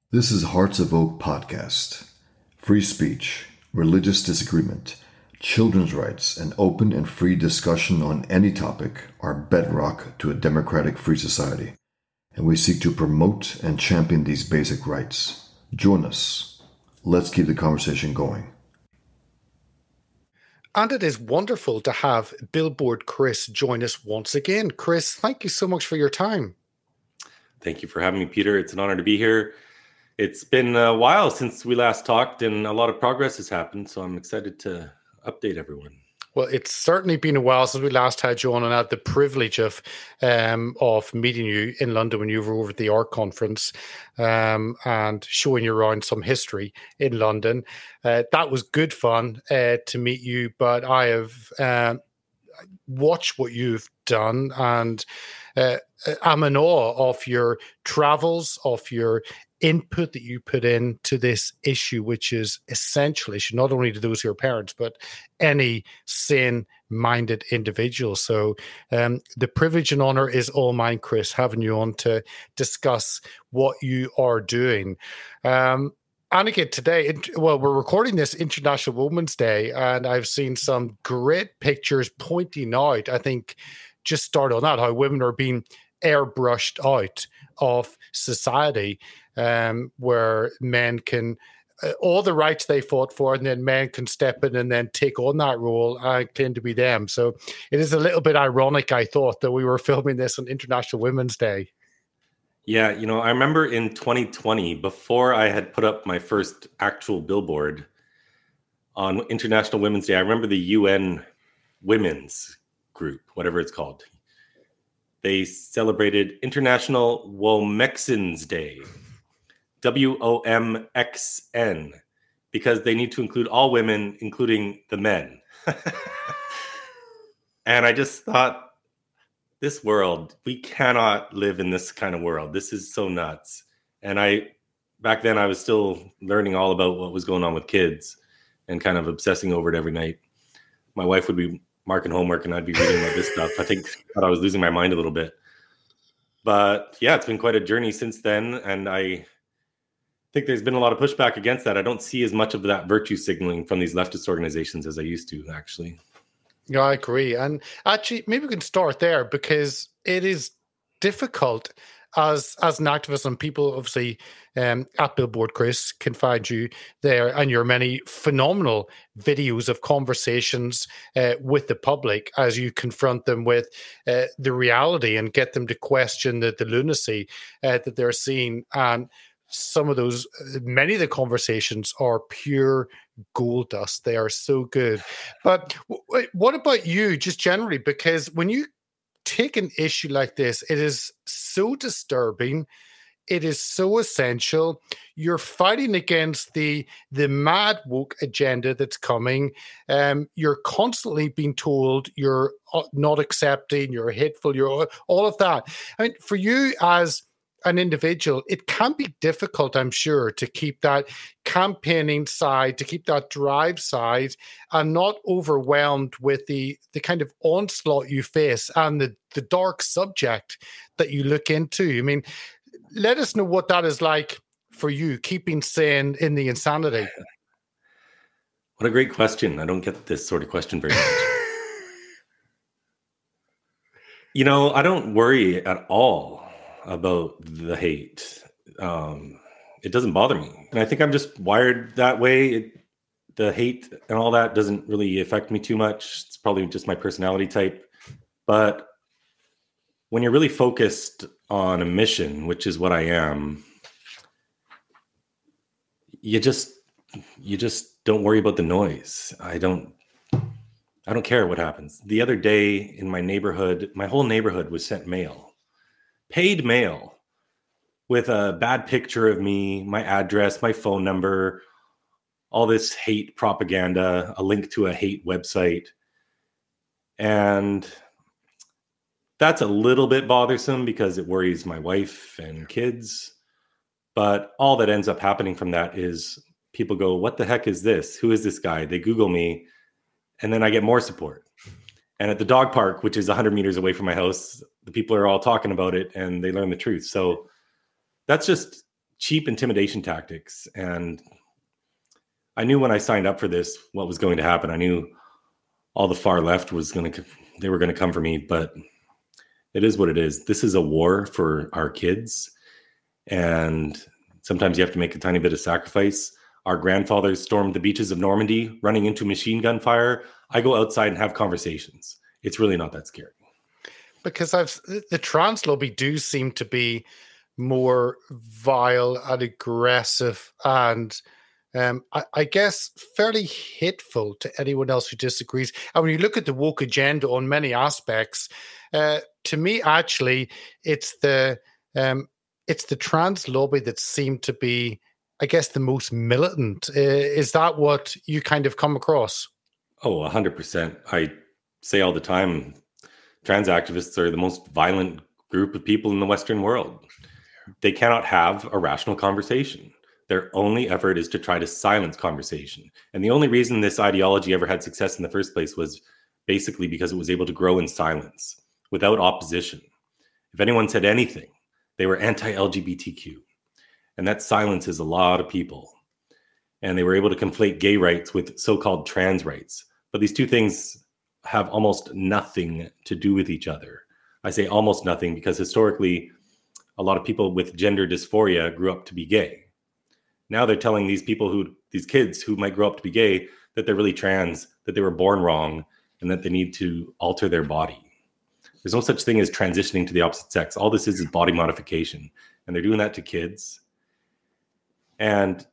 This is Hearts of Oak Podcast. Free speech, religious disagreement, children's rights, and open and free discussion on any topic are bedrock to a democratic free society, and we seek to promote and champion these basic rights. Join us. Let's keep the conversation going. And it is wonderful to have Billboard Chris join us once again. Chris, thank you so much for your time. Thank you for having me, Peter. It's an honor to be here. It's been a while since we last talked, and a lot of progress has happened, so I'm excited to update everyone. Well, it's certainly been a while since we last had you on, and I had the privilege of meeting you in London when you were over at the art conference and showing you around some history in London. That was good fun to meet you, but I have watched what you've done, and I'm in awe of your travels, of your input that you put into this issue, which is essential issue, not only to those who are parents, but any sane-minded individual. So the privilege and honor is all mine, Chris, having you on to discuss what you are doing. And again, today, we're recording this International Women's Day, and I've seen some great pictures pointing out, I think, just start on that, how women are being airbrushed out of society, where men can, all the rights they fought for, and then men can step in and then take on that role and claim to be them. So it is a little bit ironic, I thought, that we were filming this on International Women's Day. Yeah, I remember in 2020, before I had put up my first actual billboard on International Women's Day, I remember the UN Women's Group, whatever it's called. They celebrated International Womexins Day, WOMXN, because they need to include all women, including the men. And I just thought, this world, we cannot live in this kind of world. This is so nuts. And back then I was still learning all about what was going on with kids and kind of obsessing over it every night. My wife would be marking homework and I'd be reading about this stuff. I thought I was losing my mind a little bit. But yeah, it's been quite a journey since then. And I think there's been a lot of pushback against that. I don't see as much of that virtue signaling from these leftist organizations as I used to, actually. Yeah, I agree. And actually, maybe we can start there, because it is difficult as an activist, and people obviously at Billboard Chris can find you there and your many phenomenal videos of conversations with the public as you confront them with the reality and get them to question the lunacy that they're seeing. And some of those, many of the conversations are pure gold dust. They are so good. But what about you, just generally? Because when you take an issue like this, it is so disturbing. It is so essential. You're fighting against the mad woke agenda that's coming. You're constantly being told you're not accepting, you're hateful, you're all of that. I mean, for you as an individual, it can be difficult, I'm sure, to keep that campaigning side, to keep that drive side, and not overwhelmed with the kind of onslaught you face and the dark subject that you look into. I mean, let us know what that is like for you, keeping sane in the insanity. What a great question. I don't get this sort of question very much. I don't worry at all about the hate. It doesn't bother me. And I think I'm just wired that way. The hate and all that doesn't really affect me too much. It's probably just my personality type. But when you're really focused on a mission, which is what I am, you just don't worry about the noise. I don't care what happens. The other day in my neighborhood, my whole neighborhood was sent mail. Paid mail with a bad picture of me, my address, my phone number, all this hate propaganda, a link to a hate website. And that's a little bit bothersome because it worries my wife and kids. But all that ends up happening from that is people go, what the heck is this? Who is this guy? They Google me, and then I get more support. And at the dog park, which is 100 meters away from my house, the people are all talking about it and they learn the truth. So that's just cheap intimidation tactics. And I knew when I signed up for this what was going to happen. I knew all the far left they were going to come for me, but it is what it is. This is a war for our kids, and sometimes you have to make a tiny bit of sacrifice. Our grandfathers stormed the beaches of Normandy, running into machine gun fire. I go outside and have conversations. It's really not that scary. Because the trans lobby do seem to be more vile and aggressive and I guess fairly hateful to anyone else who disagrees. And when you look at the woke agenda on many aspects, to me, actually, it's the trans lobby that seemed to be, I guess, the most militant. Is that what you kind of come across? Oh, 100%. I say all the time, trans activists are the most violent group of people in the Western world. They cannot have a rational conversation. Their only effort is to try to silence conversation. And the only reason this ideology ever had success in the first place was basically because it was able to grow in silence without opposition. If anyone said anything, they were anti-LGBTQ. And that silences a lot of people. And they were able to conflate gay rights with so-called trans rights. But these two things have almost nothing to do with each other. I say almost nothing because historically, a lot of people with gender dysphoria grew up to be gay. Now they're telling these kids who might grow up to be gay, that they're really trans, that they were born wrong, and that they need to alter their body. There's no such thing as transitioning to the opposite sex. All this is body modification. And they're doing that to kids. And,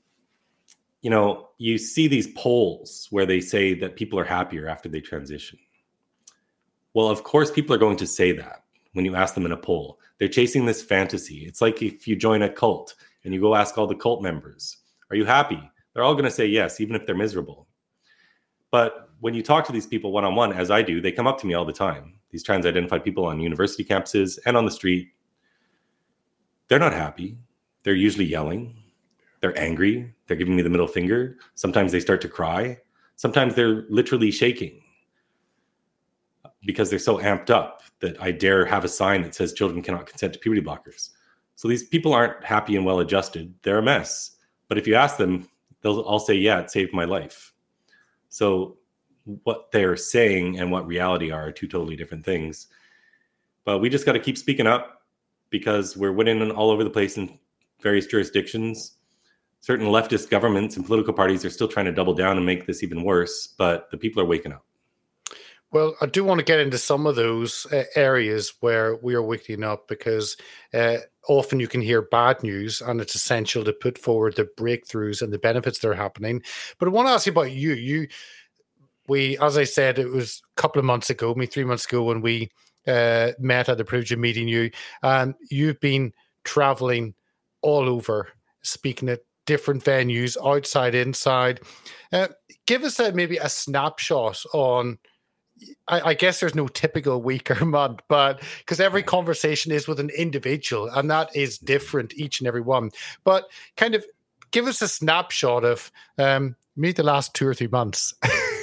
you see these polls where they say that people are happier after they transition. Well, of course, people are going to say that when you ask them in a poll. They're chasing this fantasy. It's like if you join a cult and you go ask all the cult members, are you happy? They're all going to say yes, even if they're miserable. But when you talk to these people one-on-one, as I do, they come up to me all the time. These trans-identified people on university campuses and on the street, they're not happy. They're usually yelling. They're angry. They're giving me the middle finger. Sometimes they start to cry. Sometimes they're literally shaking because they're so amped up that I dare have a sign that says children cannot consent to puberty blockers. So these people aren't happy and well-adjusted. They're a mess. But if you ask them, they'll all say, yeah, it saved my life. So what they're saying and what reality are two totally different things. But we just got to keep speaking up because we're winning all over the place in various jurisdictions. Certain leftist governments and political parties are still trying to double down and make this even worse, but the people are waking up. Well, I do want to get into some of those areas where we are waking up because often you can hear bad news and it's essential to put forward the breakthroughs and the benefits that are happening. But I want to ask you about you. We, as I said, it was a couple of months ago, maybe 3 months ago when we met at the privilege of meeting you. And you've been traveling all over, speaking at different venues, outside, inside. Give us maybe a snapshot on, I guess there's no typical week or month, but because every conversation is with an individual and that is different, each and every one. But kind of give us a snapshot of maybe the last 2 or 3 months.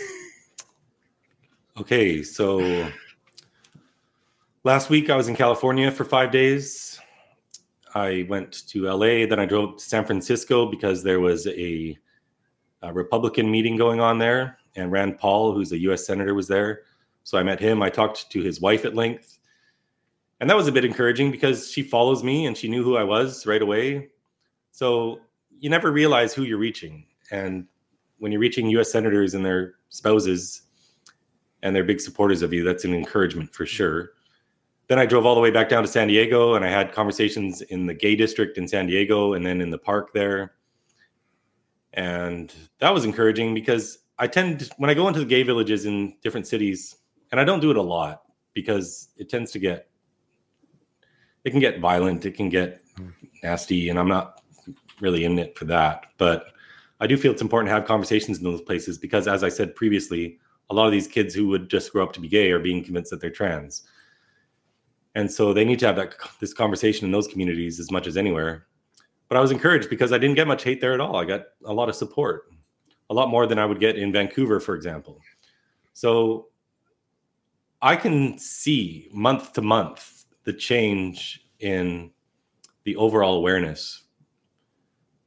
Okay, so last week I was in California for 5 days. I went to LA, then I drove to San Francisco because there was a Republican meeting going on there, and Rand Paul, who's a U.S. Senator, was there. So I met him. I talked to his wife at length. And that was a bit encouraging because she follows me and she knew who I was right away. So you never realize who you're reaching. And when you're reaching U.S. senators and their spouses and they're big supporters of you, that's an encouragement for sure. Then I drove all the way back down to San Diego and I had conversations in the gay district in San Diego and then in the park there. And that was encouraging because when I go into the gay villages in different cities, and I don't do it a lot because it can get violent, it can get nasty, and I'm not really in it for that. But I do feel it's important to have conversations in those places because, as I said previously, a lot of these kids who would just grow up to be gay are being convinced that they're trans. And so they need to have this conversation in those communities as much as anywhere. But I was encouraged because I didn't get much hate there at all. I got a lot of support, a lot more than I would get in Vancouver, for example. So I can see month to month the change in the overall awareness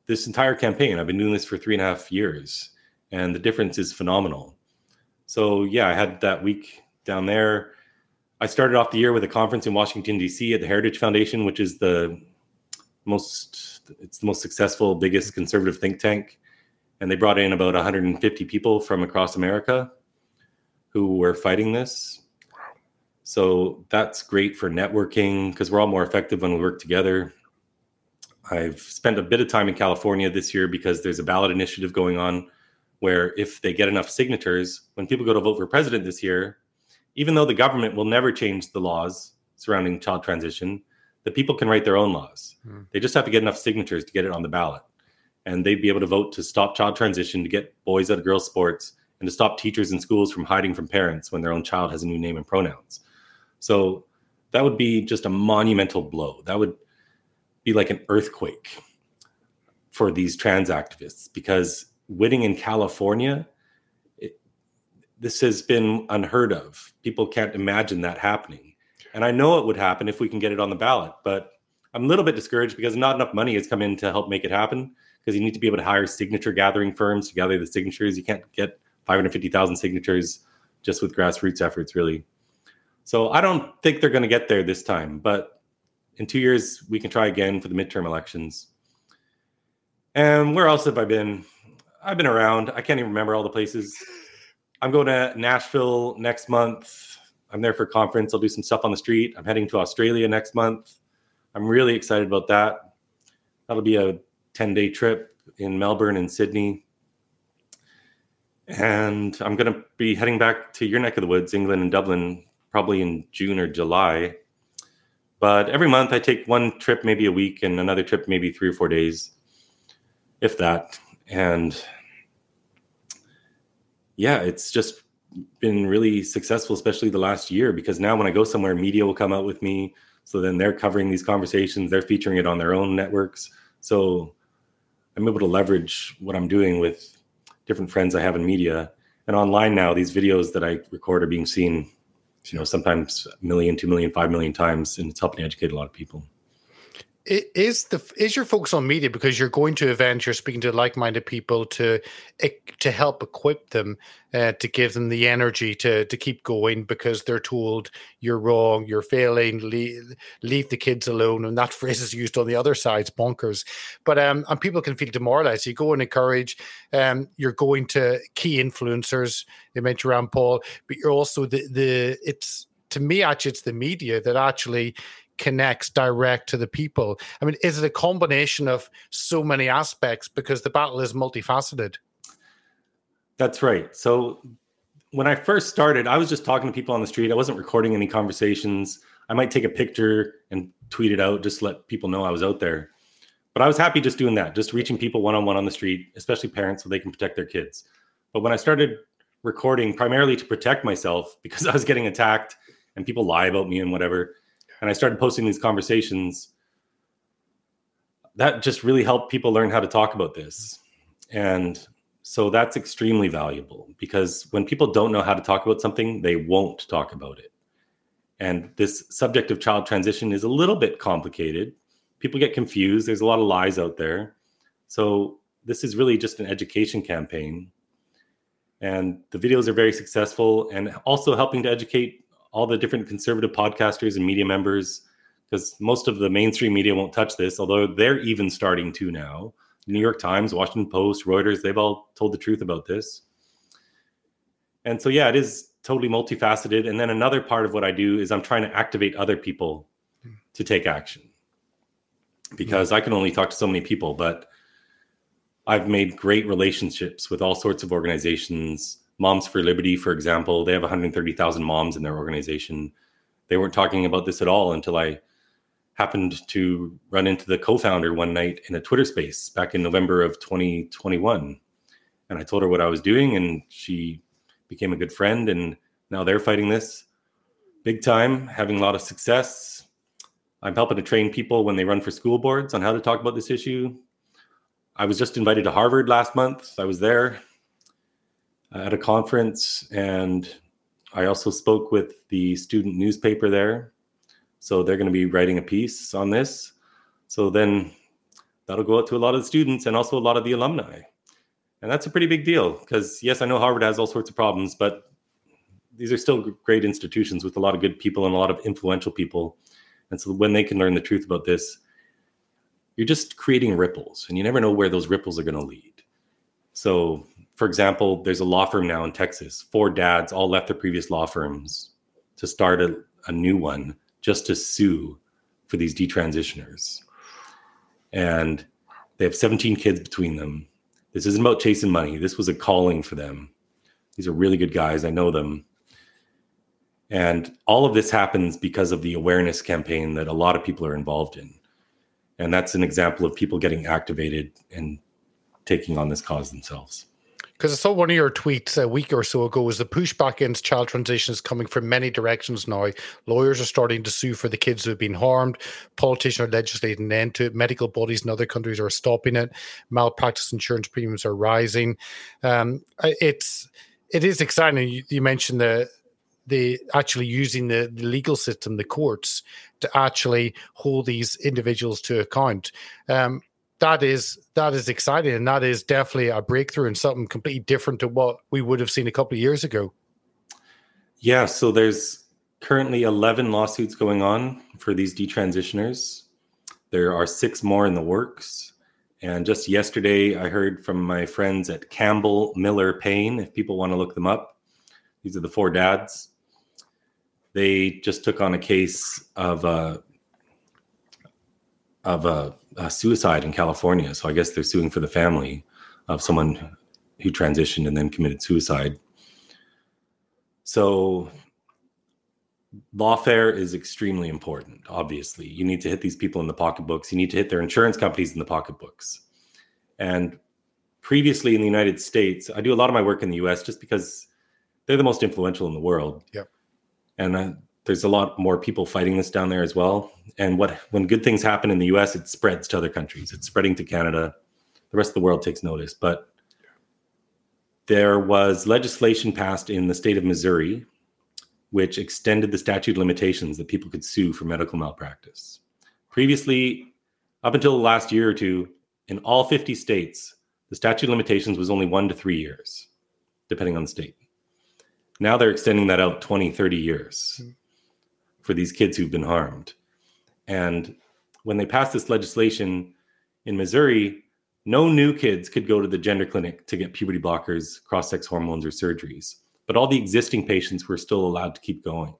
this entire campaign. I've been doing this for 3.5 years, and the difference is phenomenal. So yeah, I had that week down there. I started off the year with a conference in Washington, D.C. at the Heritage Foundation, which is the most successful, biggest conservative think tank. And they brought in about 150 people from across America who were fighting this. So that's great for networking because we're all more effective when we work together. I've spent a bit of time in California this year because there's a ballot initiative going on where if they get enough signatures, when people go to vote for president this year, even though the government will never change the laws surrounding child transition, the people can write their own laws. They just have to get enough signatures to get it on the ballot. And they'd be able to vote to stop child transition, to get boys out of girls' sports, and to stop teachers in schools from hiding from parents when their own child has a new name and pronouns. So that would be just a monumental blow. That would be like an earthquake for these trans activists, because winning in California, this has been unheard of. People can't imagine that happening. And I know it would happen if we can get it on the ballot, but I'm a little bit discouraged because not enough money has come in to help make it happen, because you need to be able to hire signature gathering firms to gather the signatures. You can't get 550,000 signatures just with grassroots efforts, really. So I don't think they're going to get there this time, but in 2 years, we can try again for the midterm elections. And where else have I been? I've been around. I can't even remember all the places. I'm going to Nashville next month. I'm there for a conference. I'll do some stuff on the street. I'm heading to Australia next month. I'm really excited about that. That'll be a 10-day trip in Melbourne and Sydney. And I'm going to be heading back to your neck of the woods, England and Dublin, probably in June or July. But every month I take one trip, maybe a week, and another trip, maybe 3 or 4 days, if that. And yeah, it's just been really successful, especially the last year, because now when I go somewhere, media will come out with me. So then they're covering these conversations. They're featuring it on their own networks. So I'm able to leverage what I'm doing with different friends I have in media. And online now, these videos that I record are being seen, sometimes 1 million, 2 million, 5 million times, and it's helping educate a lot of people. Is your focus on media because you're going to events, you're speaking to like-minded people to help equip them, to give them the energy to keep going because they're told you're wrong, you're failing, leave the kids alone, and that phrase is used on the other side, it's bonkers. But and people can feel demoralized. You go and encourage. You're going to key influencers. You mentioned Rand Paul, but you're also it's to me actually it's the media that actually connects direct to the people. I mean, is it a combination of so many aspects because the battle is multifaceted? That's right. So when I first started, I was just talking to people on the street. I wasn't recording any conversations. I might take a picture and tweet it out, just to let people know I was out there. But I was happy just doing that, just reaching people one-on-one on the street, especially parents, so they can protect their kids. But when I started recording primarily to protect myself because I was getting attacked and people lie about me and whatever, and I started posting these conversations, that just really helped people learn how to talk about this. And so that's extremely valuable, because when people don't know how to talk about something, they won't talk about it. And this subject of child transition is a little bit complicated. People get confused. There's a lot of lies out there. So this is really just an education campaign. And the videos are very successful, and also helping to educate all the different conservative podcasters and media members, because most of the mainstream media won't touch this, although they're even starting to now. New York Times, Washington Post, Reuters, they've all told the truth about this. And so, yeah, it is totally multifaceted. And then another part of what I do is I'm trying to activate other people to take action, because I can only talk to so many people, but I've made great relationships with all sorts of organizations. Moms for Liberty, for example, they have 130,000 moms in their organization. They weren't talking about this at all until I happened to run into the co-founder one night in a Twitter space back in November of 2021. And I told her what I was doing, and she became a good friend. And now they're fighting this big time, having a lot of success. I'm helping to train people when they run for school boards on how to talk about this issue. I was just invited to Harvard last month. I was there at a conference, and I also spoke with the student newspaper there. So they're going to be writing a piece on this. So then that'll go out to a lot of the students and also a lot of the alumni. And that's a pretty big deal because, yes, I know Harvard has all sorts of problems, but these are still great institutions with a lot of good people and a lot of influential people. And so when they can learn the truth about this, you're just creating ripples, and you never know where those ripples are going to lead. So, for example, there's a law firm now in Texas. 4 dads all left their previous law firms to start a new one just to sue for these detransitioners. And they have 17 kids between them. This isn't about chasing money. This was a calling for them. These are really good guys. I know them. And all of this happens because of the awareness campaign that a lot of people are involved in. And that's an example of people getting activated and taking on this cause themselves. Because I saw one of your tweets a week or so ago was the pushback against child transition is coming from many directions now. Lawyers are starting to sue for the kids who have been harmed. Politicians are legislating an end to it. Medical bodies in other countries are stopping it. Malpractice insurance premiums are rising. It is exciting. You mentioned the actually using the legal system, the courts, to actually hold these individuals to account. That is exciting, and that is definitely a breakthrough and something completely different to what we would have seen a couple of years ago. Yeah, so there's currently 11 lawsuits going on for these detransitioners. There are 6 more in the works. And just yesterday, I heard from my friends at Campbell Miller Payne, if people want to look them up. These are the 4 dads. They just took on a case of a suicide in California. So I guess they're suing for the family of someone who transitioned and then committed suicide. So lawfare is extremely important, obviously. You need to hit these people in the pocketbooks. You need to hit their insurance companies in the pocketbooks. And previously in the United States, I do a lot of my work in the US just because they're the most influential in the world. Yep. And there's a lot more people fighting this down there as well. And when good things happen in the US, it spreads to other countries. It's spreading to Canada. The rest of the world takes notice. But there was legislation passed in the state of Missouri, which extended the statute of limitations that people could sue for medical malpractice. Previously, up until the last year or two, in all 50 states, the statute of limitations was only 1 to 3 years, depending on the state. Now they're extending that out 20, 30 years for these kids who've been harmed. And when they passed this legislation in Missouri, no new kids could go to the gender clinic to get puberty blockers, cross-sex hormones, or surgeries. But all the existing patients were still allowed to keep going.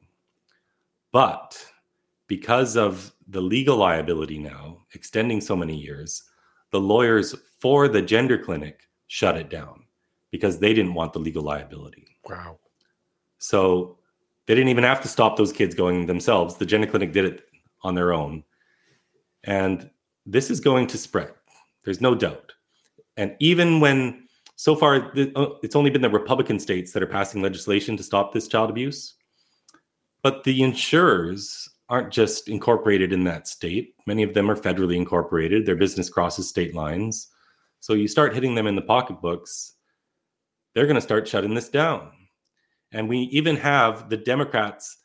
But because of the legal liability now extending so many years, the lawyers for the gender clinic shut it down because they didn't want the legal liability. Wow. So they didn't even have to stop those kids going themselves. The gender clinic did it on their own. And this is going to spread. There's no doubt. And even when so far it's only been the Republican states that are passing legislation to stop this child abuse. But the insurers aren't just incorporated in that state. Many of them are federally incorporated. Their business crosses state lines. So you start hitting them in the pocketbooks, they're going to start shutting this down. And we even have the Democrats,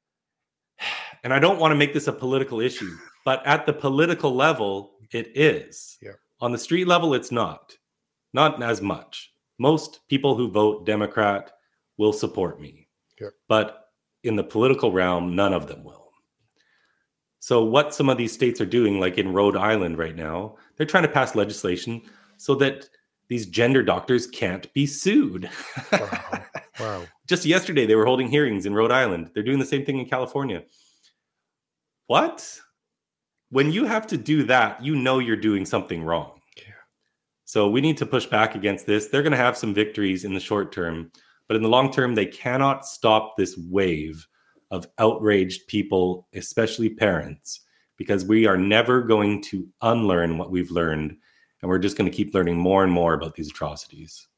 and I don't want to make this a political issue, but at the political level, it is. Yeah. On the street level, it's not as much. Most people who vote Democrat will support me. Yeah. But in the political realm, none of them will. So what some of these states are doing, like in Rhode Island right now, they're trying to pass legislation so that these gender doctors can't be sued. Wow. Just yesterday, they were holding hearings in Rhode Island. They're doing the same thing in California. What? When you have to do that, you know you're doing something wrong. Yeah. So we need to push back against this. They're going to have some victories in the short term, but in the long term, they cannot stop this wave of outraged people, especially parents, because we are never going to unlearn what we've learned, and we're just going to keep learning more and more about these atrocities.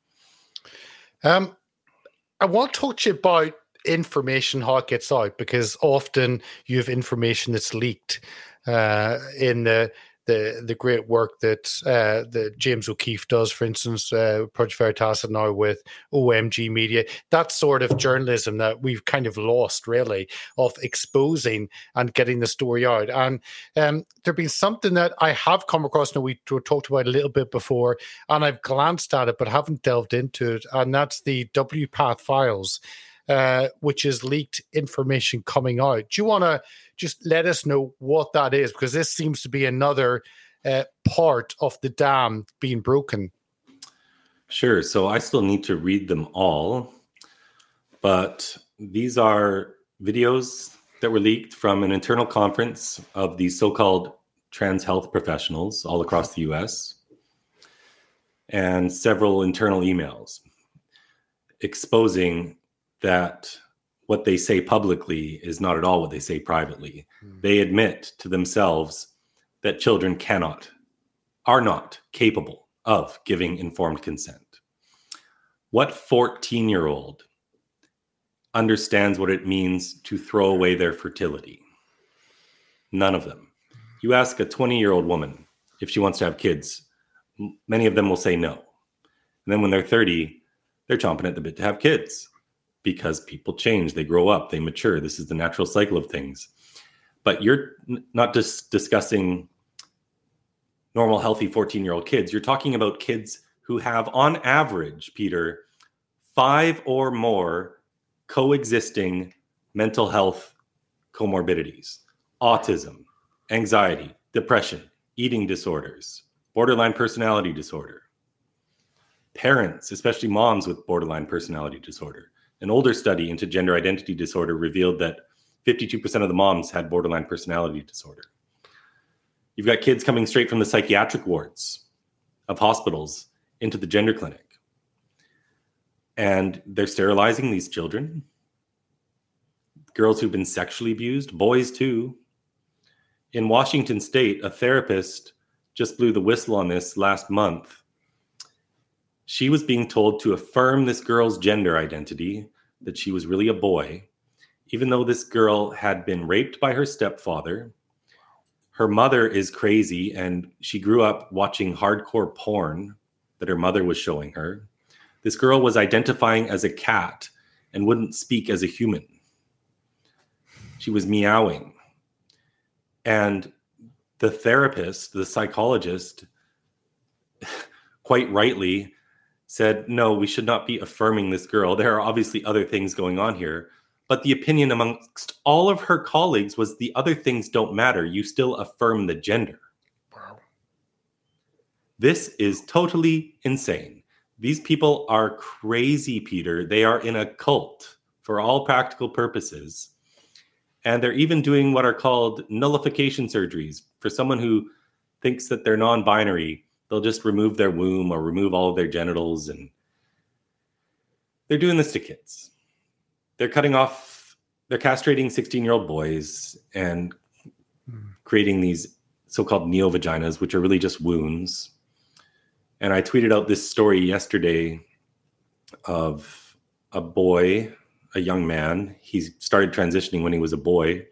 I want to talk to you about information, how it gets out, because often you have information that's leaked in the the great work that James O'Keefe does, for instance, Project Veritas, and now with OMG Media. That sort of journalism that we've kind of lost, really, of exposing and getting the story out. And there's been something that I have come across, now we talked about a little bit before, and I've glanced at it but haven't delved into it, and that's the WPATH files, which is leaked information coming out. Do you want to just let us know what that is? Because this seems to be another part of the dam being broken. Sure. So I still need to read them all, but these are videos that were leaked from an internal conference of the so-called trans health professionals all across the US, and several internal emails exposing that what they say publicly is not at all what they say privately. They admit to themselves that children are not capable of giving informed consent. What 14-year-old understands what it means to throw away their fertility? None of them. You ask a 20-year-old woman if she wants to have kids, many of them will say no. And then when they're 30, they're chomping at the bit to have kids. Because people change, they grow up, they mature. This is the natural cycle of things. But you're not just discussing normal, healthy 14-year-old kids. You're talking about kids who have, on average, Peter, 5 or more coexisting mental health comorbidities: autism, anxiety, depression, eating disorders, borderline personality disorder. Parents, especially moms with borderline personality disorder. An older study into gender identity disorder revealed that 52% of the moms had borderline personality disorder. You've got kids coming straight from the psychiatric wards of hospitals into the gender clinic. And they're sterilizing these children. Girls who've been sexually abused, boys too. In Washington State, a therapist just blew the whistle on this last month. She was being told to affirm this girl's gender identity, that she was really a boy, even though this girl had been raped by her stepfather. Her mother is crazy, and she grew up watching hardcore porn that her mother was showing her. This girl was identifying as a cat and wouldn't speak as a human. She was meowing. And the therapist, the psychologist, quite rightly said, no, we should not be affirming this girl. There are obviously other things going on here. But the opinion amongst all of her colleagues was the other things don't matter. You still affirm the gender. Wow. This is totally insane. These people are crazy, Peter. They are in a cult for all practical purposes. And they're even doing what are called nullification surgeries. For someone who thinks that they're non-binary, they'll just remove their womb or remove all of their genitals. And they're doing this to kids. They're castrating 16-year-old boys and creating these so-called neovaginas, which are really just wounds. And I tweeted out this story yesterday of a boy, a young man. He started transitioning when he was a boy,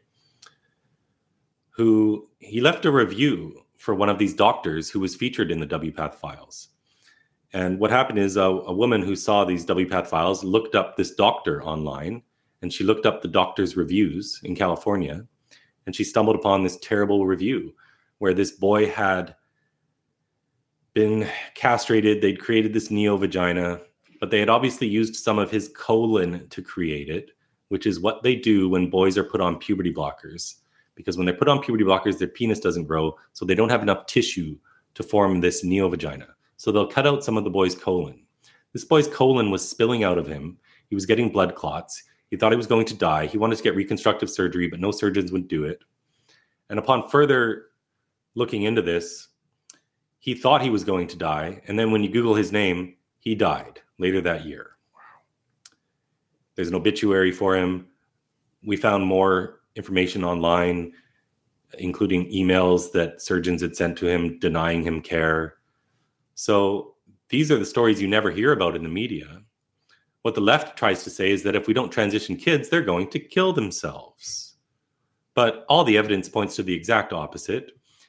who he left a review for one of these doctors who was featured in the WPATH files. And what happened is a woman who saw these WPATH files looked up this doctor online, and she looked up the doctor's reviews in California, and she stumbled upon this terrible review where this boy had been castrated. They'd created this neovagina, but they had obviously used some of his colon to create it, which is what they do when boys are put on puberty blockers. Because when they're put on puberty blockers, their penis doesn't grow, so they don't have enough tissue to form this neovagina. So they'll cut out some of the boy's colon. This boy's colon was spilling out of him. He was getting blood clots. He thought he was going to die. He wanted to get reconstructive surgery, but no surgeons would do it. And upon further looking into this, he thought he was going to die. And then when you Google his name, he died later that year. Wow. There's an obituary for him. We found more information online, including emails that surgeons had sent to him denying him care. So these are the stories you never hear about in the media. What the left tries to say is that if we don't transition kids, they're going to kill themselves. But all the evidence points to the exact opposite.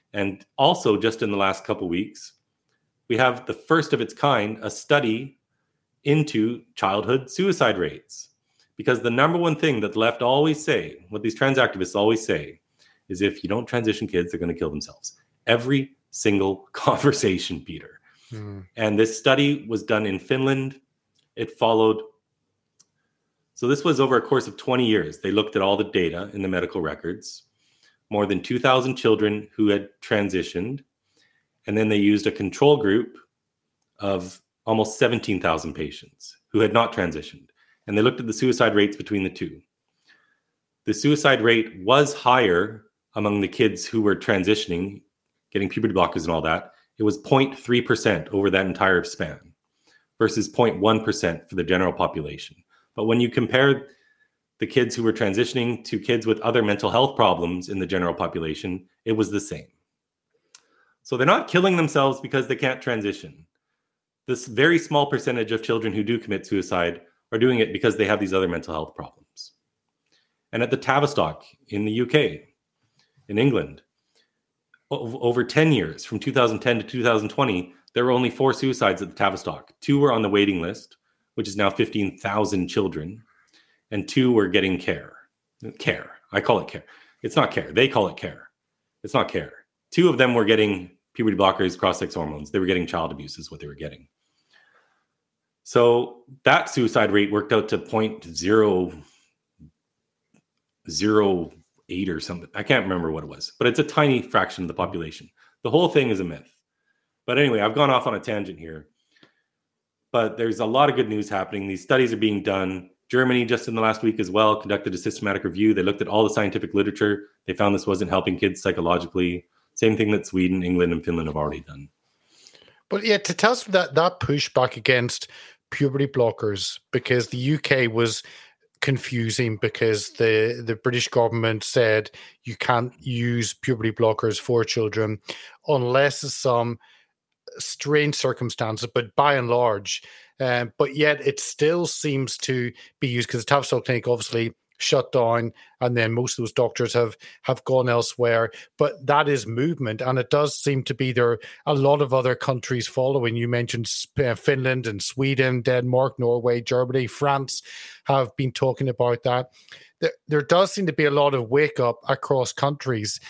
And also, just in the last couple of weeks, we have the first of its kind, a study into childhood suicide rates. Because the number one thing that the left always say, what these trans activists always say, is if you don't transition kids, they're going to kill themselves. Every single conversation, Peter. And this study was done in Finland. It followed. So this was over a course of 20 years. They looked at all the data in the medical records, more than 2,000 children who had transitioned. And then they used a control group of almost 17,000 patients who had not transitioned. And they looked at the suicide rates between the two. The suicide rate was higher among the kids who were transitioning, getting puberty blockers and all that. It was 0.3% over that entire span versus 0.1% for the general population. But when you compare the kids who were transitioning to kids with other mental health problems in the general population, it was the same. So they're not killing themselves because they can't transition. This very small percentage of children who do commit suicide are doing it because they have these other mental health problems. And at the Tavistock in the UK, in England, over 10 years, from 2010 to 2020, there were only 4 suicides at the Tavistock. 2 were on the waiting list, which is now 15,000 children, and 2 were getting care. Care. I call it care. It's not care. They call it care. It's not care. 2 of them were getting puberty blockers, cross-sex hormones. They were getting child abuse is what they were getting. So that suicide rate worked out to 0.008 or something. I can't remember what it was, but it's a tiny fraction of the population. The whole thing is a myth. But anyway, I've gone off on a tangent here. But there's a lot of good news happening. These studies are being done. Germany, just in the last week as well, conducted a systematic review. They looked at all the scientific literature. They found this wasn't helping kids psychologically. Same thing that Sweden, England, and Finland have already done. But yeah, to tell us that pushback against puberty blockers, because the UK was confusing because the British government said you can't use puberty blockers for children unless some strange circumstances, but by and large, but yet it still seems to be used because the Tavistock Clinic obviously shut down, and then most of those doctors have gone elsewhere. But that is movement, and it does seem to be there are a lot of other countries following. You mentioned Finland and Sweden, Denmark, Norway, Germany, France have been talking about that. There does seem to be a lot of wake up across countries,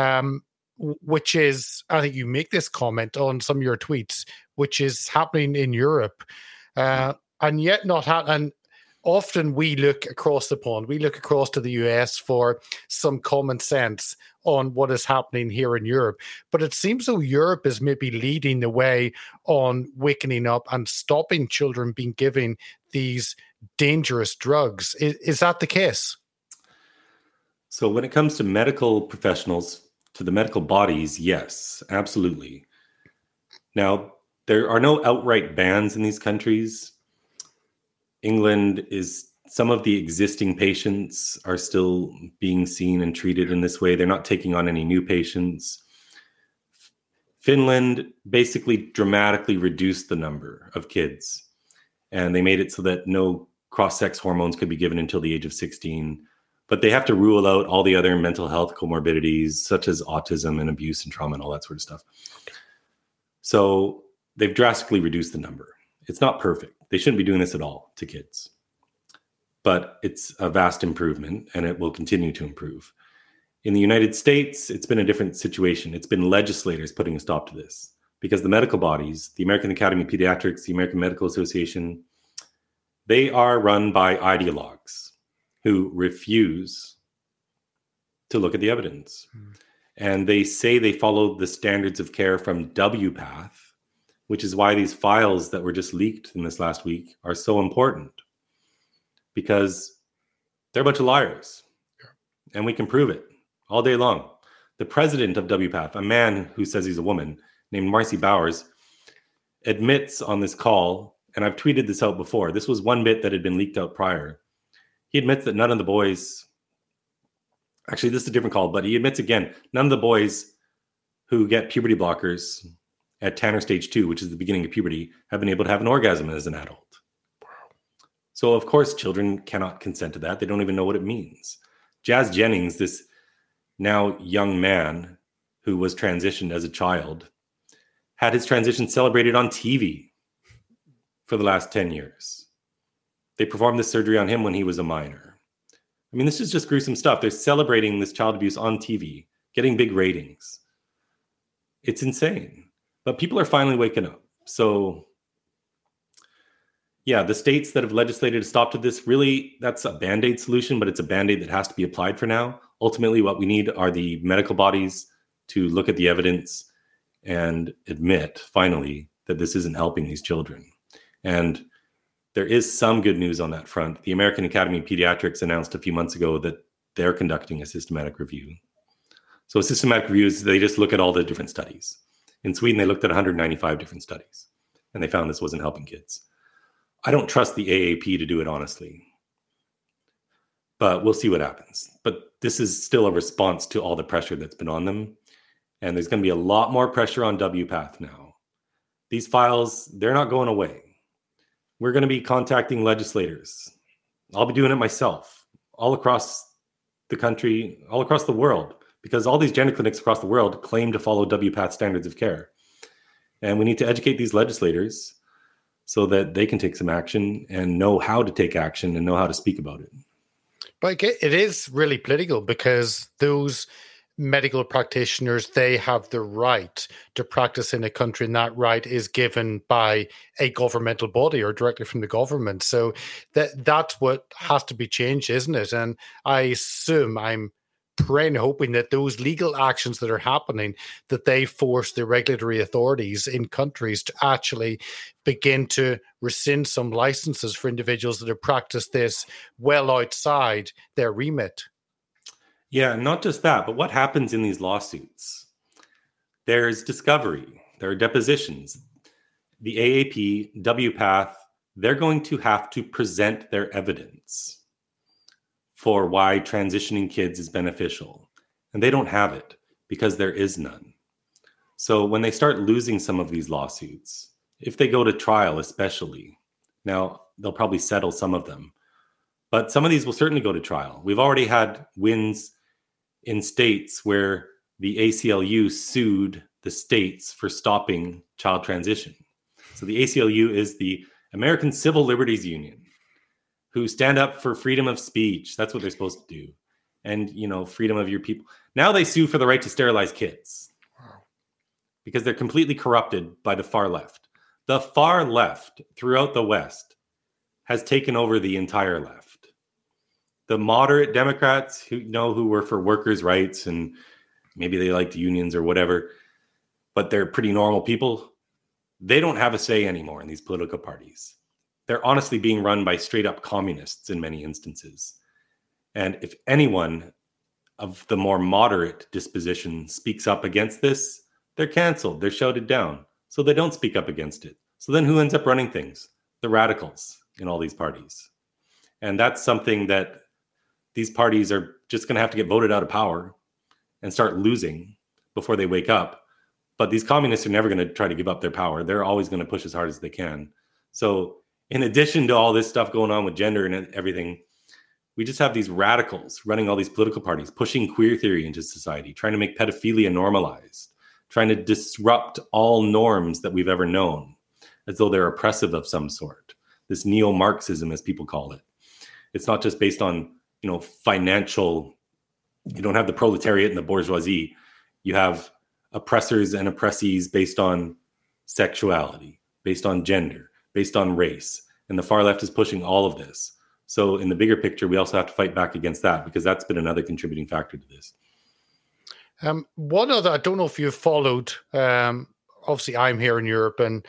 which is, I think you make this comment on some of your tweets, which is happening in Europe, and yet not happening. Often we look across the pond, we look across to the US for some common sense on what is happening here in Europe. But it seems though Europe is maybe leading the way on wakening up and stopping children being given these dangerous drugs. Is that the case? So when it comes to medical professionals, to the medical bodies, yes, absolutely. Now, there are no outright bans in these countries. England is, some of the existing patients are still being seen and treated in this way. They're not taking on any new patients. Finland basically dramatically reduced the number of kids, and they made it so that no cross-sex hormones could be given until the age of 16. But they have to rule out all the other mental health comorbidities, such as autism and abuse and trauma and all that sort of stuff. So they've drastically reduced the number. It's not perfect. They shouldn't be doing this at all to kids. But it's a vast improvement, and it will continue to improve. In the United States, it's been a different situation. It's been legislators putting a stop to this because the medical bodies, the American Academy of Pediatrics, the American Medical Association, they are run by ideologues who refuse to look at the evidence. And they say they follow the standards of care from WPATH, which is why these files that were just leaked in this last week are so important, because they're a bunch of liars. And we can prove it all day long. The president of WPATH, a man who says he's a woman, named Marcy Bowers, admits on this call, and I've tweeted this out before, this was one bit that had been leaked out prior. He admits that none of the boys, actually this is a different call, but he admits again, none of the boys who get puberty blockers at Tanner stage 2, which is the beginning of puberty, have been able to have an orgasm as an adult. So of course, children cannot consent to that. They don't even know what it means. Jazz Jennings, this now young man who was transitioned as a child, had his transition celebrated on TV for the last 10 years. They performed this surgery on him when he was a minor. I mean, this is just gruesome stuff. They're celebrating this child abuse on TV, getting big ratings. It's insane. But people are finally waking up. So, yeah, the states that have legislated to stop this, really, that's a Band-Aid solution, but it's a Band-Aid that has to be applied for now. Ultimately, what we need are the medical bodies to look at the evidence and admit, finally, that this isn't helping these children. And there is some good news on that front. The American Academy of Pediatrics announced a few months ago that they're conducting a systematic review. So a systematic review is they just look at all the different studies. In Sweden, they looked at 195 different studies, and they found this wasn't helping kids. I don't trust the AAP to do it, honestly. But we'll see what happens. But this is still a response to all the pressure that's been on them. And there's going to be a lot more pressure on WPATH now. These files, they're not going away. We're going to be contacting legislators. I'll be doing it myself, all across the country, all across the world, because all these gender clinics across the world claim to follow WPATH standards of care. And we need to educate these legislators so that they can take some action and know how to take action and know how to speak about it. But it is really political because those medical practitioners, they have the right to practice in a country, and that right is given by a governmental body or directly from the government. So that's what has to be changed, isn't it? And I assume, I'm praying, hoping that those legal actions that are happening, that they force the regulatory authorities in countries to actually begin to rescind some licenses for individuals that have practiced this well outside their remit. Yeah, not just that, but what happens in these lawsuits? There's discovery, there are depositions. The AAP, WPATH, they're going to have to present their evidence for why transitioning kids is beneficial. And they don't have it because there is none. So when they start losing some of these lawsuits, if they go to trial especially, now they'll probably settle some of them, but some of these will certainly go to trial. We've already had wins in states where the ACLU sued the states for stopping child transition. So the ACLU is the American Civil Liberties Union, who stand up for freedom of speech. That's what they're supposed to do. And, freedom of your people. Now they sue for the right to sterilize kids. Wow. Because they're completely corrupted by the far left. The far left throughout the West has taken over the entire left. The moderate Democrats who were for workers' rights and maybe they liked unions or whatever, but they're pretty normal people, they don't have a say anymore in these political parties. They're honestly being run by straight up communists in many instances. And if anyone of the more moderate disposition speaks up against this, they're canceled, they're shouted down. So they don't speak up against it. So then who ends up running things? The radicals in all these parties. And that's something that these parties are just going to have to get voted out of power and start losing before they wake up. But these communists are never going to try to give up their power. They're always going to push as hard as they can. So in addition to all this stuff going on with gender and everything, we just have these radicals running all these political parties, pushing queer theory into society, trying to make pedophilia normalized, trying to disrupt all norms that we've ever known, as though they're oppressive of some sort. This neo-Marxism, as people call it. It's not just based on, financial, you don't have the proletariat and the bourgeoisie. You have oppressors and oppressees based on sexuality, based on gender, based on race. And the far left is pushing all of this. So in the bigger picture, we also have to fight back against that because that's been another contributing factor to this. One other, I don't know if you've followed, obviously I'm here in Europe and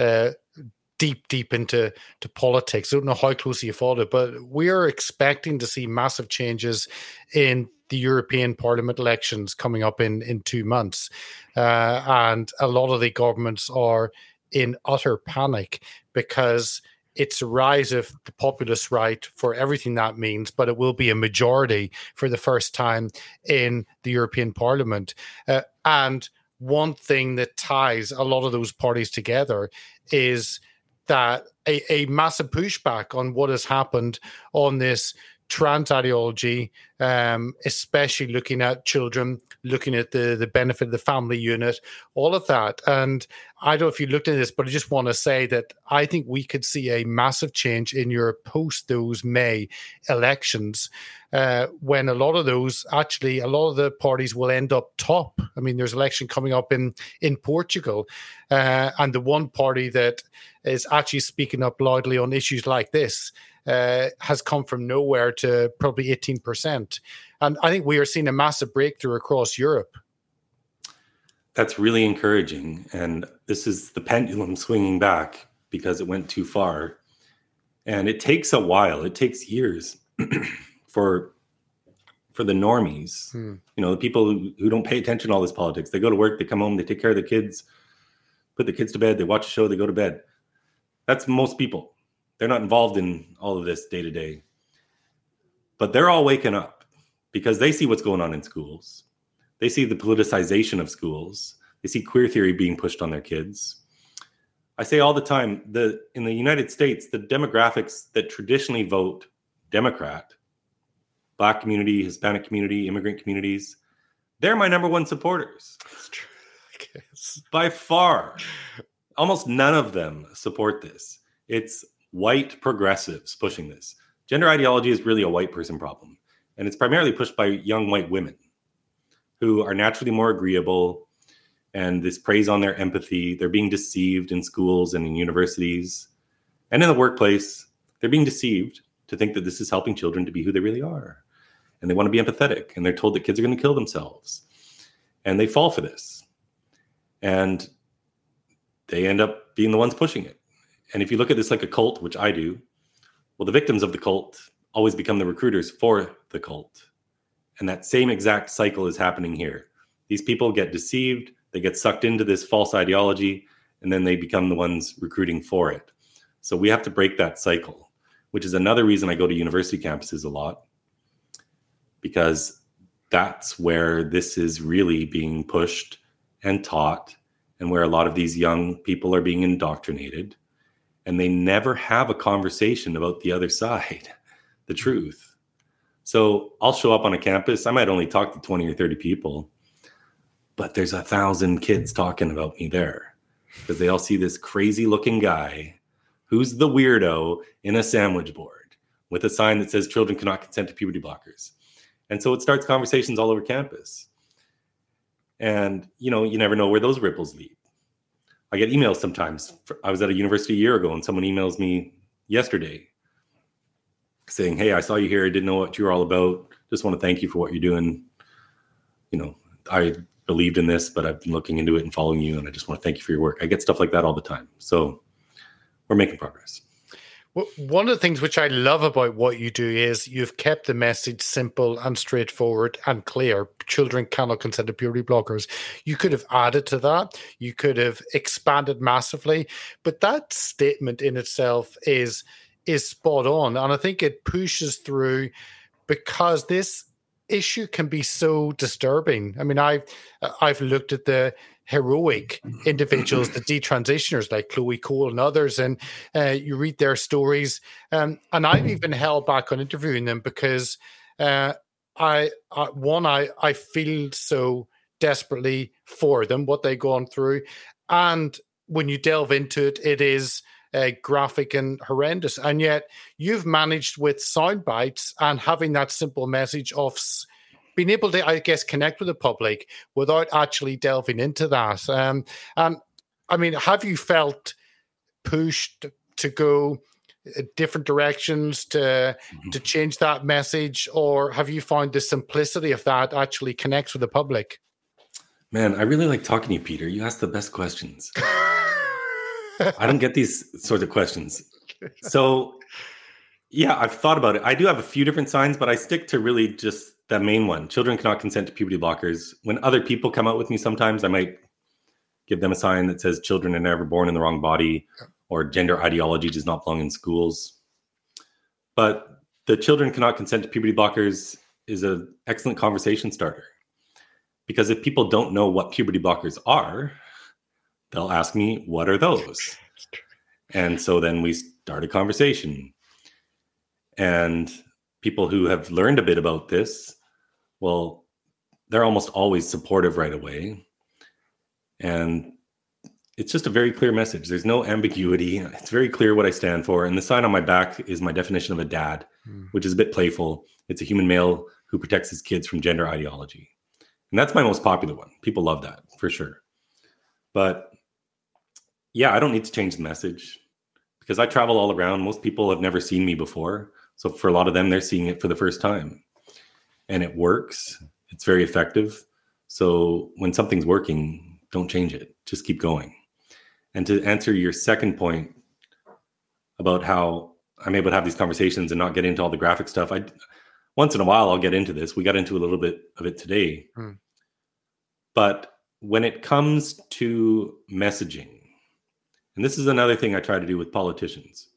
deep into politics. I don't know how closely you followed it, but we're expecting to see massive changes in the European Parliament elections coming up in 2 months. And a lot of the governments are in utter panic because it's a rise of the populist right for everything that means, but it will be a majority for the first time in the European Parliament. And one thing that ties a lot of those parties together is that a massive pushback on what has happened on this trans ideology, especially looking at children, looking at the benefit of the family unit, all of that. And I don't know if you looked at this, but I just want to say that I think we could see a massive change in Europe post those May elections, when a lot of the parties will end up top. I mean, there's election coming up in Portugal, and the one party that is actually speaking up loudly on issues like this has come from nowhere to probably 18%. And I think we are seeing a massive breakthrough across Europe. That's really encouraging. And this is the pendulum swinging back because it went too far. And it takes a while. It takes years for the normies, the people who don't pay attention to all this politics. They go to work, they come home, they take care of the kids, put the kids to bed, they watch a show, they go to bed. That's most people. They're not involved in all of this day to day. But they're all waking up because they see what's going on in schools. They see the politicization of schools. They see queer theory being pushed on their kids. I say all the time, in the United States, the demographics that traditionally vote Democrat, Black community, Hispanic community, immigrant communities, they're my number one supporters. That's true, I guess. By far. Almost none of them support this. It's white progressives pushing this. Gender ideology is really a white person problem. And it's primarily pushed by young white women who are naturally more agreeable. And this preys on their empathy. They're being deceived in schools and in universities and in the workplace. They're being deceived to think that this is helping children to be who they really are. And they want to be empathetic. And they're told that kids are going to kill themselves. And they fall for this. And they end up being the ones pushing it. And if you look at this like a cult, which I do, well, the victims of the cult always become the recruiters for the cult. And that same exact cycle is happening here. These people get deceived, they get sucked into this false ideology, and then they become the ones recruiting for it. So we have to break that cycle, which is another reason I go to university campuses a lot, because that's where this is really being pushed and taught, and where a lot of these young people are being indoctrinated, and they never have a conversation about the other side, the truth. So I'll show up on a campus. I might only talk to 20 or 30 people, but there's 1,000 kids talking about me there because they all see this crazy looking guy who's the weirdo in a sandwich board with a sign that says children cannot consent to puberty blockers. And so it starts conversations all over campus. And, you never know where those ripples lead. I get emails sometimes. I was at a university a year ago and someone emails me yesterday saying, "Hey, I saw you here. I didn't know what you were all about. Just want to thank you for what you're doing. I believed in this, but I've been looking into it and following you. And I just want to thank you for your work." I get stuff like that all the time. So we're making progress. Well, one of the things which I love about what you do is you've kept the message simple and straightforward and clear. Children cannot consent to puberty blockers. You could have added to that. You could have expanded massively. But that statement in itself is spot on. And I think it pushes through because this issue can be so disturbing. I mean, I've looked at the heroic individuals, the detransitioners like Chloe Cole and others, and you read their stories. And I've even held back on interviewing them because I feel so desperately for them, what they've gone through. And when you delve into it, it is graphic and horrendous. And yet you've managed with sound bites and having that simple message of being able to, I guess, connect with the public without actually delving into that. And I mean, have you felt pushed to go different directions to change that message, or have you found the simplicity of that actually connects with the public? Man, I really like talking to you, Peter. You ask the best questions. I don't get these sorts of questions. So, yeah, I've thought about it. I do have a few different signs, but I stick to really just that main one. Children cannot consent to puberty blockers. When other people come out with me, sometimes I might give them a sign that says children are never born in the wrong body, or gender ideology does not belong in schools. But the children cannot consent to puberty blockers is an excellent conversation starter. Because if people don't know what puberty blockers are, they'll ask me, what are those? And so then we start a conversation. And people who have learned a bit about this, well, they're almost always supportive right away. And it's just a very clear message. There's no ambiguity. It's very clear what I stand for. And the sign on my back is my definition of a dad, which is a bit playful. It's a human male who protects his kids from gender ideology. And that's my most popular one. People love that for sure. But yeah, I don't need to change the message because I travel all around. Most people have never seen me before. So for a lot of them, they're seeing it for the first time. And it works. It's very effective. So when something's working, don't change it. Just keep going. And to answer your second point about how I'm able to have these conversations and not get into all the graphic stuff, once in a while, I'll get into this. We got into a little bit of it today. But when it comes to messaging, and this is another thing I try to do with politicians,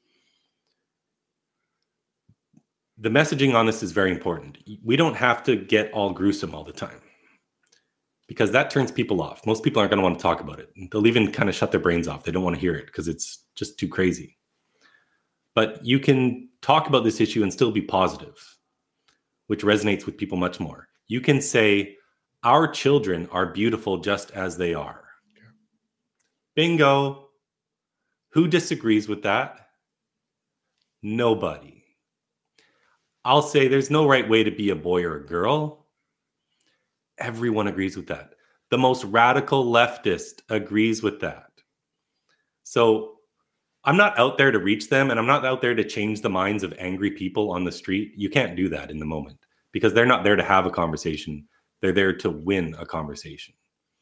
the messaging on this is very important. We don't have to get all gruesome all the time because that turns people off. Most people aren't going to want to talk about it. They'll even kind of shut their brains off. They don't want to hear it because it's just too crazy. But you can talk about this issue and still be positive, which resonates with people much more. You can say, our children are beautiful just as they are. Yeah. Bingo. Who disagrees with that? Nobody. I'll say there's no right way to be a boy or a girl. Everyone agrees with that. The most radical leftist agrees with that. So I'm not out there to reach them, and I'm not out there to change the minds of angry people on the street. You can't do that in the moment because they're not there to have a conversation. They're there to win a conversation.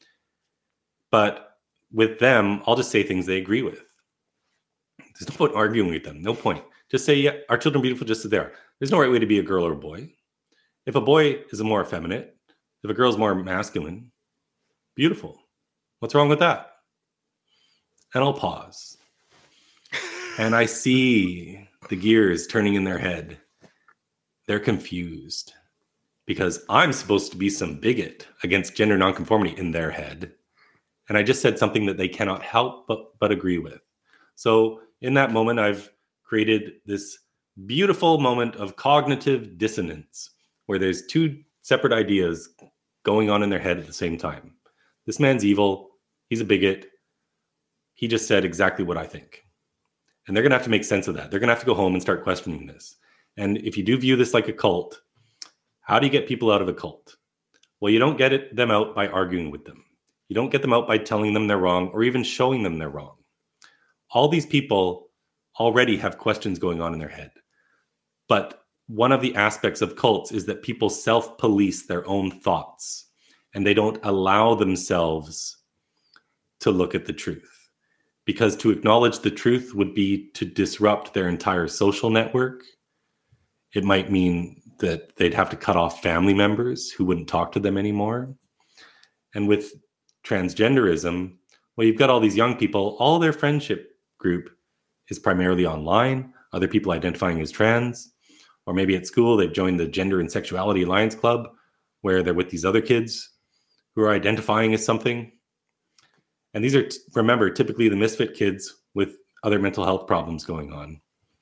But with them, I'll just say things they agree with. There's no point arguing with them. No point. Just say, yeah, our children are beautiful just as they are. There's no right way to be a girl or a boy. If a boy is more effeminate, if a girl is more masculine, beautiful. What's wrong with that? And I'll pause. And I see the gears turning in their head. They're confused because I'm supposed to be some bigot against gender nonconformity in their head. And I just said something that they cannot help but agree with. So in that moment, I've created this beautiful moment of cognitive dissonance where there's two separate ideas going on in their head at the same time. This man's evil. He's a bigot. He just said exactly what I think. And they're going to have to make sense of that. They're going to have to go home and start questioning this. And if you do view this like a cult, how do you get people out of a cult? Well, you don't get them out by arguing with them. You don't get them out by telling them they're wrong or even showing them they're wrong. All these people already have questions going on in their head. But one of the aspects of cults is that people self-police their own thoughts and they don't allow themselves to look at the truth. Because to acknowledge the truth would be to disrupt their entire social network. It might mean that they'd have to cut off family members who wouldn't talk to them anymore. And with transgenderism, well, you've got all these young people, all their friendship group is primarily online, other people identifying as trans, or maybe at school, they've joined the Gender and Sexuality Alliance Club, where they're with these other kids who are identifying as something. And these are, remember, typically the misfit kids with other mental health problems going on.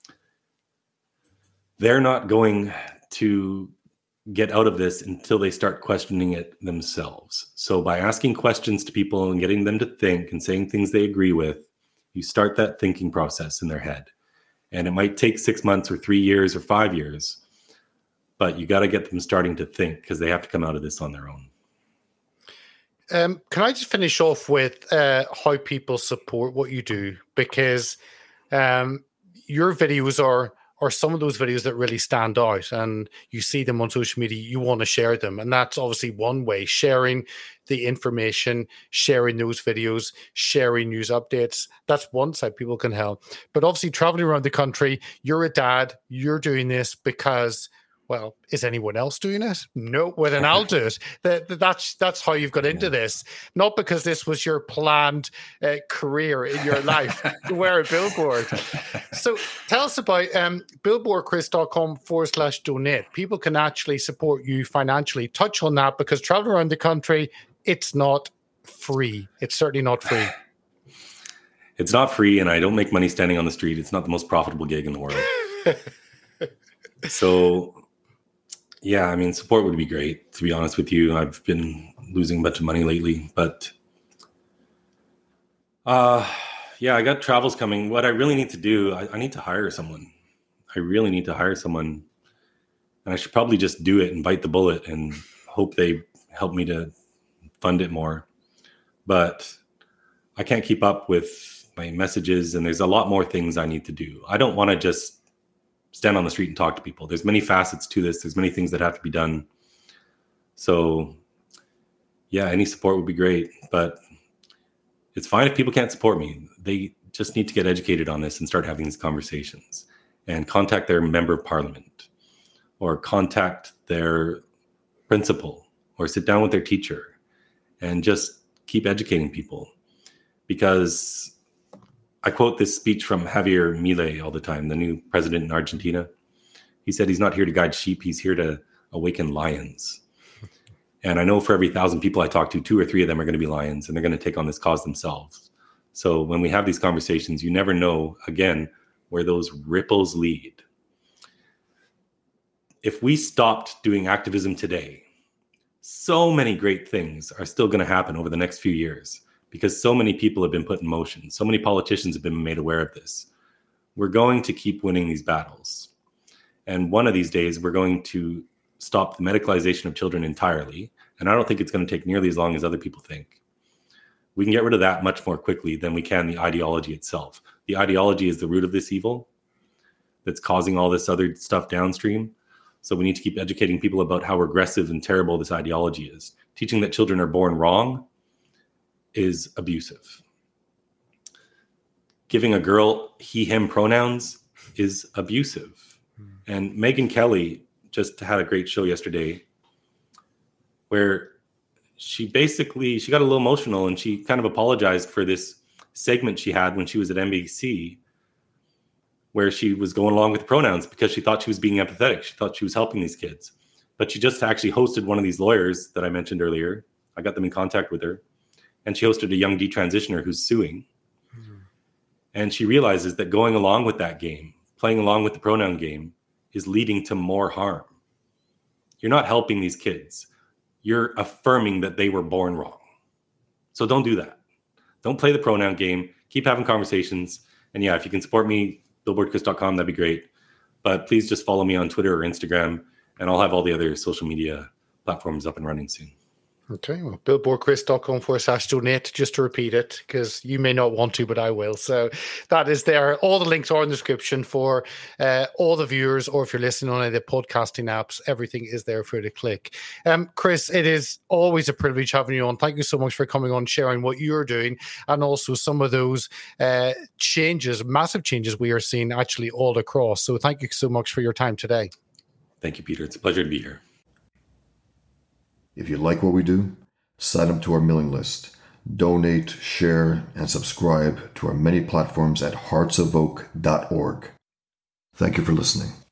They're not going to get out of this until they start questioning it themselves. So by asking questions to people and getting them to think and saying things they agree with, you start that thinking process in their head. And it might take 6 months or 3 years or 5 years, but you got to get them starting to think because they have to come out of this on their own. Can I just finish off with how people support what you do? Because your videos are some of those videos that really stand out, and you see them on social media, you want to share them. And that's obviously one way, sharing the information, sharing those videos, sharing news updates. That's one side people can help. But obviously traveling around the country, you're a dad, you're doing this because, well, is anyone else doing it? No, well, then I'll do it. That's how you've got into this. Not because this was your planned career in your life to wear a billboard. So tell us about billboardchris.com/donate. People can actually support you financially. Touch on that, because traveling around the country, it's not free. It's certainly not free. It's not free, and I don't make money standing on the street. It's not the most profitable gig in the world. So Yeah, I mean, support would be great, to be honest with you. I've been losing a bunch of money lately, but yeah, I got travels coming. What I really need to do, I need to hire someone. I really need to hire someone. And I should probably just do it and bite the bullet and hope they help me to fund it more. But I can't keep up with my messages, and there's a lot more things I need to do. I don't want to just stand on the street and talk to people. There's many facets to this. There's many things that have to be done. So yeah, any support would be great, but it's fine if people can't support me. They just need to get educated on this and start having these conversations and contact their member of parliament or contact their principal or sit down with their teacher and just keep educating people. Because I quote this speech from Javier Milei all the time, the new president in Argentina. He said he's not here to guide sheep, he's here to awaken lions. And I know for every 1,000 people I talk to, 2 or 3 of them are going to be lions, and they're going to take on this cause themselves. So when we have these conversations, you never know, again, where those ripples lead. If we stopped doing activism today, so many great things are still going to happen over the next few years because so many people have been put in motion. So many politicians have been made aware of this. We're going to keep winning these battles. And one of these days, we're going to stop the medicalization of children entirely. And I don't think it's going to take nearly as long as other people think. We can get rid of that much more quickly than we can the ideology itself. The ideology is the root of this evil that's causing all this other stuff downstream. So we need to keep educating people about how regressive and terrible this ideology is. Teaching that children are born wrong is abusive. Giving a girl he, him pronouns is abusive. And Megyn Kelly just had a great show yesterday where she got a little emotional and she kind of apologized for this segment she had when she was at NBC where she was going along with the pronouns because she thought she was being empathetic. She thought she was helping these kids. But she just actually hosted one of these lawyers that I mentioned earlier. I got them in contact with her. And she hosted a young detransitioner who's suing. Mm-hmm. And she realizes that going along with that game, playing along with the pronoun game, is leading to more harm. You're not helping these kids. You're affirming that they were born wrong. So don't do that. Don't play the pronoun game. Keep having conversations. And yeah, if you can support me, billboardchris.com, that'd be great. But please just follow me on Twitter or Instagram, and I'll have all the other social media platforms up and running soon. Okay, well, billboardchris.com/donate, just to repeat it, because you may not want to, but I will. So that is there. All the links are in the description for all the viewers, or if you're listening on any of the podcasting apps, everything is there for you to click. Chris, it is always a privilege having you on. Thank you so much for coming on, sharing what you're doing, and also some of those changes, massive changes we are seeing actually all across. So thank you so much for your time today. Thank you, Peter. It's a pleasure to be here. If you like what we do, sign up to our mailing list, donate, share, and subscribe to our many platforms at heartsofoak.org. Thank you for listening.